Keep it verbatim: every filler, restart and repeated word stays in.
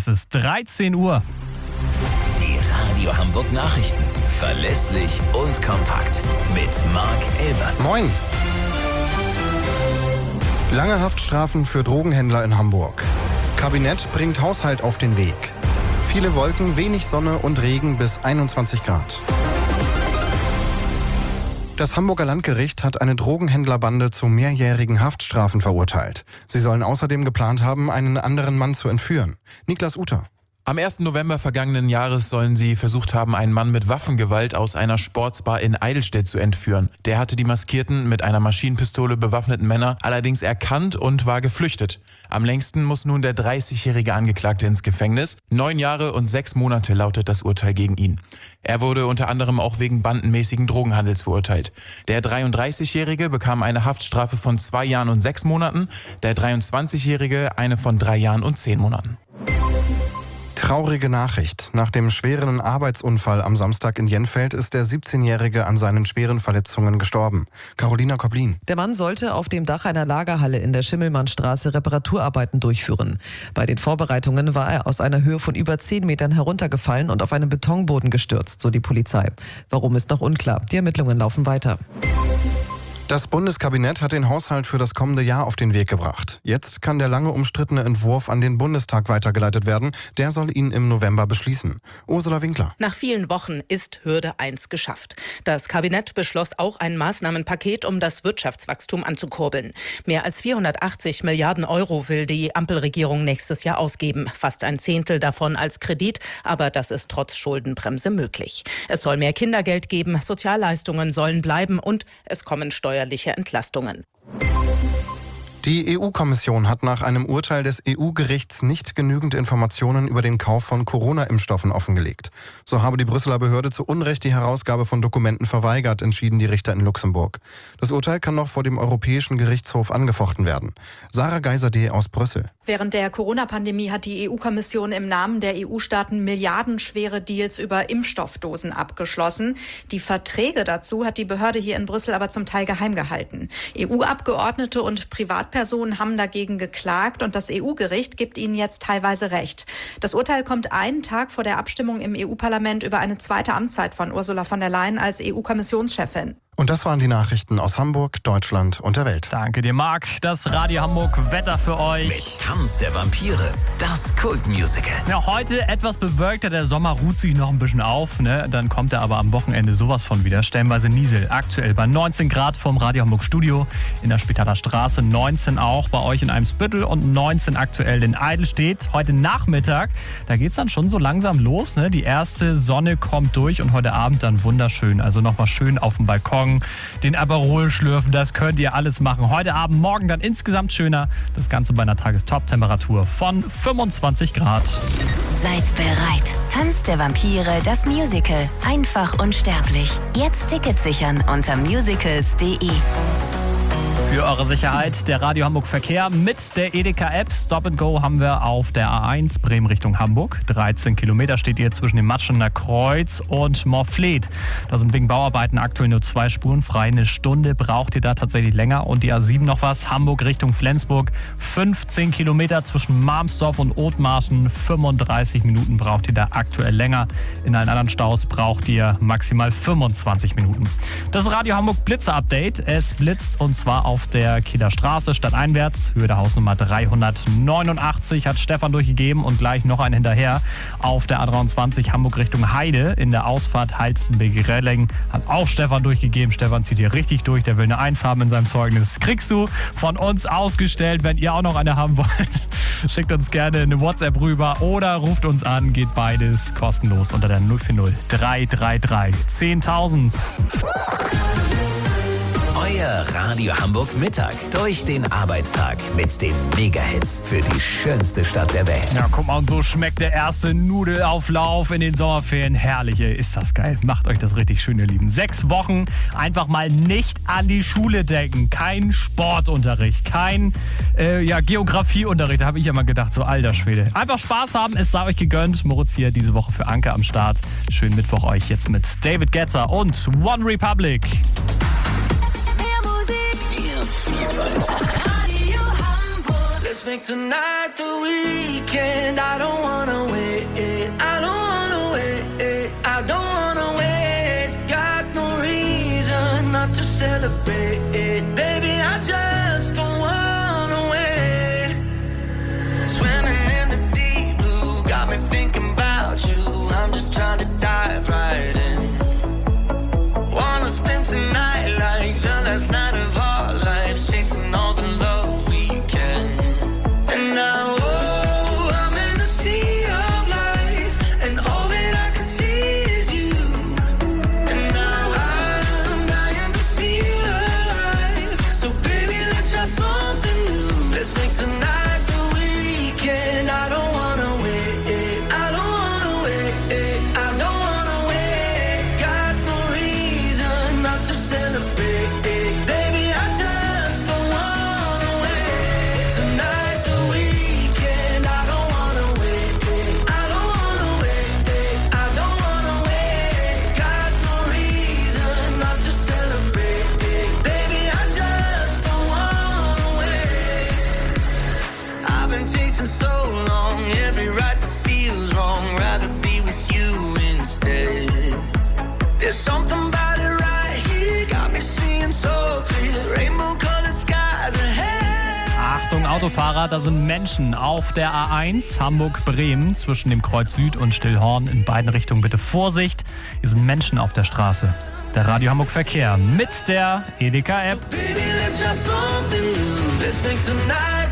Es ist dreizehn Uhr. Die Radio Hamburg Nachrichten. Verlässlich und kompakt. Mit Marc Elvers. Moin. Lange Haftstrafen für Drogenhändler in Hamburg. Kabinett bringt Haushalt auf den Weg. Viele Wolken, wenig Sonne und Regen bis einundzwanzig Grad. Das Hamburger Landgericht hat eine Drogenhändlerbande zu mehrjährigen Haftstrafen verurteilt. Sie sollen außerdem geplant haben, einen anderen Mann zu entführen. Niklas Uter. Am ersten November vergangenen Jahres sollen sie versucht haben, einen Mann mit Waffengewalt aus einer Sportsbar in Eidelstedt zu entführen. Der hatte die maskierten, mit einer Maschinenpistole bewaffneten Männer allerdings erkannt und war geflüchtet. Am längsten muss nun der dreißigjährige Angeklagte ins Gefängnis. Neun Jahre und sechs Monate lautet das Urteil gegen ihn. Er wurde unter anderem auch wegen bandenmäßigen Drogenhandels verurteilt. Der dreiunddreißigjährige bekam eine Haftstrafe von zwei Jahren und sechs Monaten, der dreiundzwanzigjährige eine von drei Jahren und zehn Monaten. Traurige Nachricht. Nach dem schweren Arbeitsunfall am Samstag in Jenfeld ist der siebzehnjährige an seinen schweren Verletzungen gestorben. Carolina Koblin. Der Mann sollte auf dem Dach einer Lagerhalle in der Schimmelmannstraße Reparaturarbeiten durchführen. Bei den Vorbereitungen war er aus einer Höhe von über zehn Metern heruntergefallen und auf einen Betonboden gestürzt, so die Polizei. Warum ist noch unklar. Die Ermittlungen laufen weiter. Das Bundeskabinett hat den Haushalt für das kommende Jahr auf den Weg gebracht. Jetzt kann der lange umstrittene Entwurf an den Bundestag weitergeleitet werden. Der soll ihn im November beschließen. Ursula Winkler. Nach vielen Wochen ist Hürde eins geschafft. Das Kabinett beschloss auch ein Maßnahmenpaket, um das Wirtschaftswachstum anzukurbeln. Mehr als vierhundertachtzig Milliarden Euro will die Ampelregierung nächstes Jahr ausgeben. Fast ein Zehntel davon als Kredit, aber das ist trotz Schuldenbremse möglich. Es soll mehr Kindergeld geben, Sozialleistungen sollen bleiben und es kommen Steuern steuerliche Entlastungen. Die E U-Kommission hat nach einem Urteil des E U-Gerichts nicht genügend Informationen über den Kauf von Corona-Impfstoffen offengelegt. So habe die Brüsseler Behörde zu Unrecht die Herausgabe von Dokumenten verweigert, entschieden die Richter in Luxemburg. Das Urteil kann noch vor dem Europäischen Gerichtshof angefochten werden. Sarah Geiserde aus Brüssel. Während der Corona-Pandemie hat die E U-Kommission im Namen der E U-Staaten milliardenschwere Deals über Impfstoffdosen abgeschlossen. Die Verträge dazu hat die Behörde hier in Brüssel aber zum Teil geheim gehalten. E U-Abgeordnete und Privatpersonen haben dagegen geklagt und das E U-Gericht gibt ihnen jetzt teilweise Recht. Das Urteil kommt einen Tag vor der Abstimmung im E U-Parlament über eine zweite Amtszeit von Ursula von der Leyen als E U-Kommissionschefin. Und das waren die Nachrichten aus Hamburg, Deutschland und der Welt. Danke dir, Marc. Das Radio Hamburg Wetter für euch. Mit Tanz der Vampire, das Kultmusical. Ja, heute etwas bewölkter. Der Sommer ruht sich noch ein bisschen auf. Ne? Dann kommt er aber am Wochenende sowas von wieder. Stellenweise Niesel. Aktuell bei neunzehn Grad vom Radio Hamburg Studio in der Spitaler Straße. neunzehn auch bei euch in Eimsbüttel und neunzehn aktuell in Eidelstedt. Heute Nachmittag, da geht es dann schon so langsam los. Ne? Die erste Sonne kommt durch und heute Abend dann wunderschön. Also nochmal schön auf dem Balkon den Aperol schlürfen, das könnt ihr alles machen. Heute Abend, morgen dann insgesamt schöner. Das Ganze bei einer Tagestop-Temperatur von fünfundzwanzig Grad. Seid bereit. Tanz der Vampire, das Musical. Einfach unsterblich. Jetzt Tickets sichern unter musicals punkt de. Für eure Sicherheit der Radio Hamburg Verkehr mit der Edeka-App. Stop and Go haben wir auf der A eins Bremen Richtung Hamburg. dreizehn Kilometer steht ihr zwischen dem Matschener Kreuz und Morfleet. Da sind wegen Bauarbeiten aktuell nur zwei Spuren frei. Eine Stunde braucht ihr da tatsächlich länger. Und die A sieben noch was. Hamburg Richtung Flensburg. fünfzehn Kilometer zwischen Marmsdorf und Othmarschen. fünfunddreißig Minuten braucht ihr da aktuell länger. In allen anderen Staus braucht ihr maximal fünfundzwanzig Minuten. Das Radio Hamburg Blitzer-Update. Es blitzt und zwar auf der Kieler Straße stadteinwärts. Höhe der Hausnummer dreihundertneunundachtzig hat Stefan durchgegeben und gleich noch ein hinterher. Auf der A dreiundzwanzig Hamburg Richtung Heide in der Ausfahrt Halstenbek-Relling hat auch Stefan durchgegeben. Stefan zieht hier richtig durch. Der will eine eins haben in seinem Zeugnis. Kriegst du von uns ausgestellt. Wenn ihr auch noch eine haben wollt, schickt uns gerne eine WhatsApp rüber oder ruft uns an. Geht beides kostenlos unter der null vier null drei drei drei zehntausend. Euer Radio Hamburg Mittag durch den Arbeitstag mit den Mega-Hits für die schönste Stadt der Welt. Ja, guck mal, und so schmeckt der erste Nudelauflauf in den Sommerferien. Herrlich, ey. Ist das geil. Macht euch das richtig schön, ihr Lieben. Sechs Wochen einfach mal nicht an die Schule denken. Kein Sportunterricht, kein äh, ja, Geografieunterricht. Da habe ich ja mal gedacht, so alter Schwede. Einfach Spaß haben, es sei euch gegönnt. Moritz hier diese Woche für Anke am Start. Schönen Mittwoch euch jetzt mit David Guetta und One Republic. Let's make tonight the weekend. I don't wanna celebrate it. Baby, I just don't wanna wait. Swimming in the deep blue, got me thinking about you. I'm just trying to dive right in. Wanna spend tonight like the last night of our lives, chasing all the love we can. And now, oh, I'm in a sea of lights, and all that I can see is you. And now I'm dying to feel alive. So baby, let's try something new. Let's make tonight the weekend. I don't wanna wait. I don't wanna wait. I don't wanna wait. Got no reason not to celebrate. Baby, I just don't wanna wait. Tonight's the weekend. I don't wanna wait. I don't wanna wait. I don't wanna wait. Got no reason not to celebrate. Baby, I just don't wanna wait. I've been chasing so long, every ride that feels wrong. Rather be with you instead. There's something about it right here, got me seeing so clear. Rainbow colored skies ahead. Achtung Autofahrer, da sind Menschen auf der A eins Hamburg-Bremen zwischen dem Kreuz Süd und Stillhorn. In beiden Richtungen bitte Vorsicht. Hier sind Menschen auf der Straße. Der Radio Hamburg Verkehr mit der Edeka App. Baby, let's try something new. Let's make tonight